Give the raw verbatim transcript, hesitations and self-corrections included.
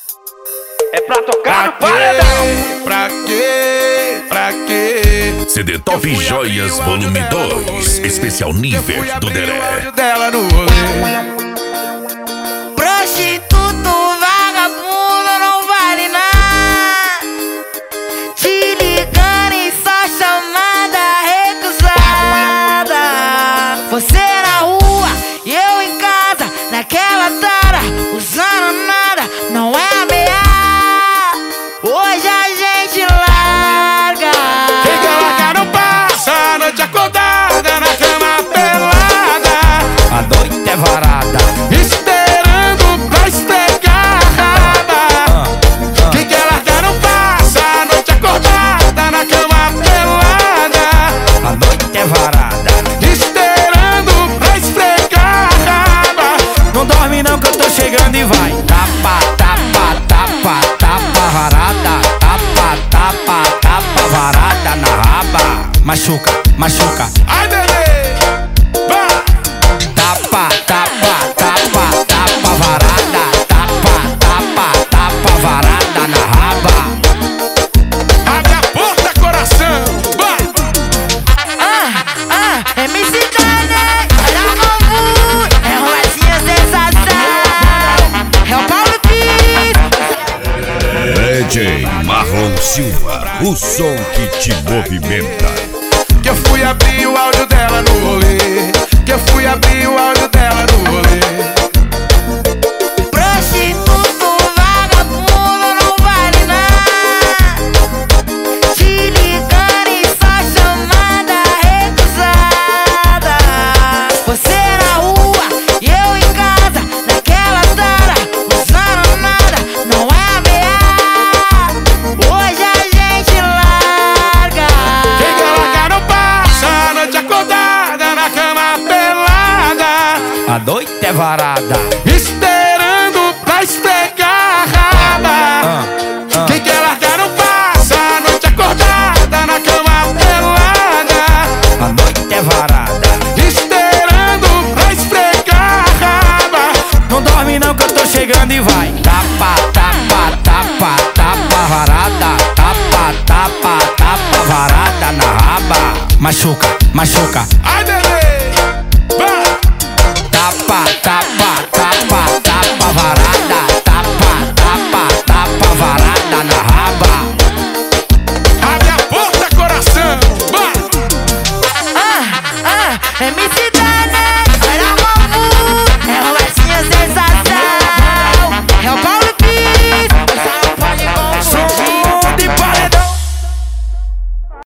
É pra tocar no paredão. Pra quê? Pra quê? C D Top Joias Volume dois, especial nível do Deré. Dela no rolê. Prostituto, vagabundo, não vale nada. Te ligando e só chamada recusada. Você na rua e eu em casa, naquela tara, usando nada, não é ameaça. Hoje a gente larga. Quem quer largar não passa a noite acordada na cama pelada. A noite é varada, Esperando pra esfregar a raba. Quem quer largar não passa a noite acordada na cama pelada. a noite é varada. Esperando pra esfregar a raba. Não dorme não que eu tô chegando e vai. Tapa, tapa, tapa, tapa varada. Tapa, tapa, tapa varada na raba. Machuca, machuca. Ai, bebê, vai. Tapa, tapa, tapa, tapa varada. Tapa, tapa, tapa varada na raba. Abre a porta, coração, vai. Ah, ah, M C Dane, olha o bambu, é roletinha sensação. É o Paulo Pires. D J Marlon Silva, o som que te movimenta. Que eu fui abrir o áudio dela no rolê. Que eu fui abrir o áudio dela no rolê. Prostituto, vagabundo, não vale nada. Te ligando e só chamada recusada. Você na rua e eu em casa, naquela tara, usando nada, não é ameaça. Hoje a gente larga. Quem quer largar não passa a noite acordada na cama pelada. A noite é varada. Esperando pra esfregar a raba. Quem quer largar não passa a noite acordada na cama pelada. A noite é varada. Esperando pra esfregar a raba. Não dorme não que eu tô chegando e vai. Tapa, tapa, tapa, tapa varada. Tapa, tapa, tapa varada na raba. Machuca, machuca. Ai, bebê,